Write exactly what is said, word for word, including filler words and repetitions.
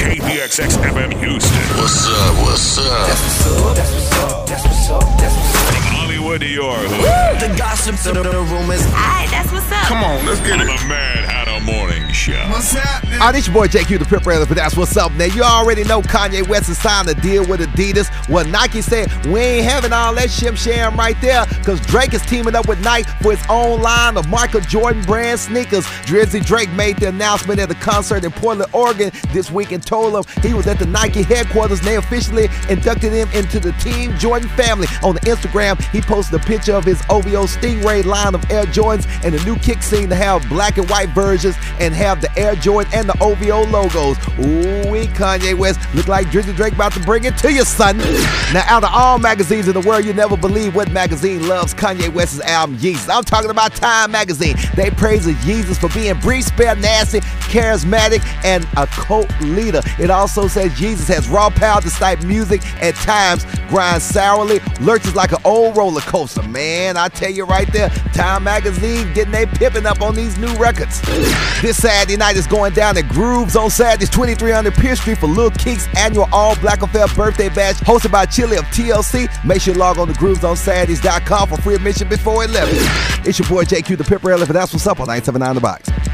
K P X X F M Houston. What's up? What's up? That's what's up. That's what's up. That's what's up. That's what's up. From Hollywood to your hood. The gossip, the, the rumors. Alright, that's what's up. Come on, let's get On it. the Mad Hatter Morning Show. What's happening? All right, this your boy J Q, the Pip Raider, but that's what's up. Now, you already know Kanye West has signed a deal with Adidas. Well, Nike said, we ain't having all that shim sham right there, because Drake is teaming up with Nike for his own line of Michael Jordan brand sneakers. Drizzy Drake made the announcement at a concert in Portland, Oregon this week and told him he was at the Nike headquarters and they officially inducted him into the Team Jordan family. On the Instagram, he posted a picture of his O V O Stingray line of Air Jordans and the new kick scene to have black and white versions and have the Air Jordan and the O V O logos. Ooh-wee, Kanye West. Look like Drizzy Drake about to bring it to you, son. Now, out of all magazines in the world, you never believe what magazine loves Kanye West's album, Yeezus. I'm talking about Time Magazine. They praise Yeezus for being brief, spare, nasty, charismatic, and a cult leader. It also says Yeezus has raw power despite music at times grinds sourly, lurches like an old roller coaster. Man, I tell you right there, Time Magazine getting they pipping up on these new records. This Saturday night is going down at Grooves on Saturdays, twenty-three hundred Pierce Street for Lil Keek's annual All Black Affair birthday bash hosted by Chili of T L C. Make sure you log on to grooves on saturdays dot com for free admission before eleven. It's your boy J Q, the Pip Raider, and that's what's up on nine seven nine The Box.